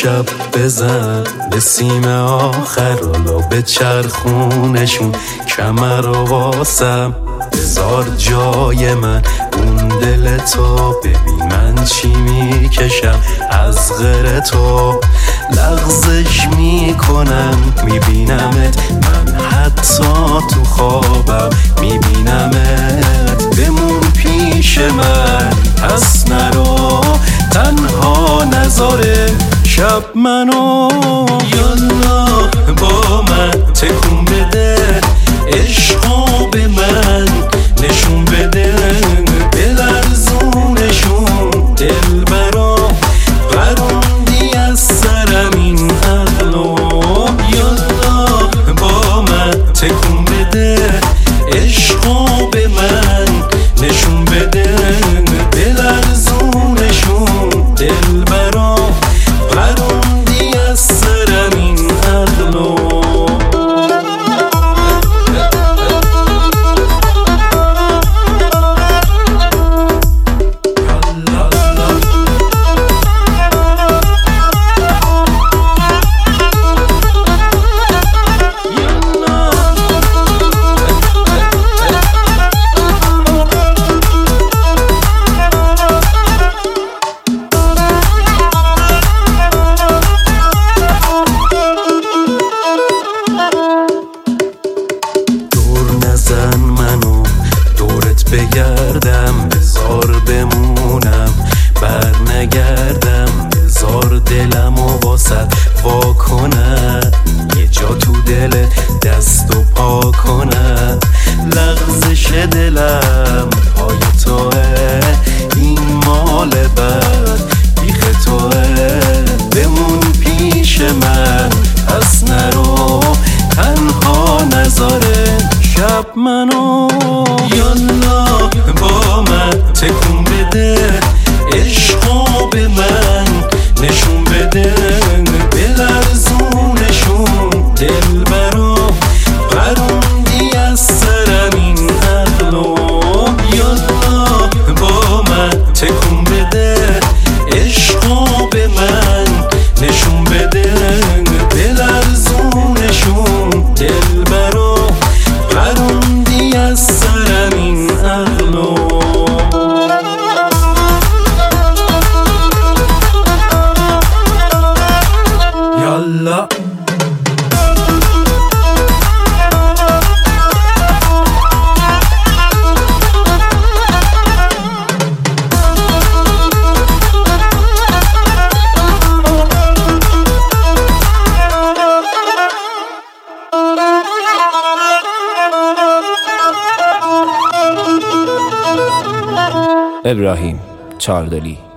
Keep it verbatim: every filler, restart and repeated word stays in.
شب بزن به سیم آخر حالا به چرخونشون کمر و واسم بذار جای من اون دل تو ببین من چی میکشم از غیر تو لغزش میکنم میبینمت من حتی تو خوابم میبینمت بمون پیش من پس نرو تنها نذاره شب منو یالا با من تکون بده عشقو به من نشون بده بلرزونشون دل برا قروندی از سرم این عقلو یالا با من تکون بده عشقو به من نشون بده بلرزونشون دل برا قروندی از سرم این عقلو منو دورت بگردم بذار بمونم بر نگردم بذار دلم و واسط وا کنم یه جا تو دل دست و پا کنم لغزش دلم پای توه این مال بد بیخ توه بمون پیش من پس نرو تنها نذاره شب منو یالا با من تکون بده عشقو به من نشون بده بلرزونشون دل برا قروندی از سرم این عقلو یالا با من تکون بده عشقو به من نشون بده بلرزونشون دل برا قروندی از سرم این عقلو یالا ابراهیم چاردلی.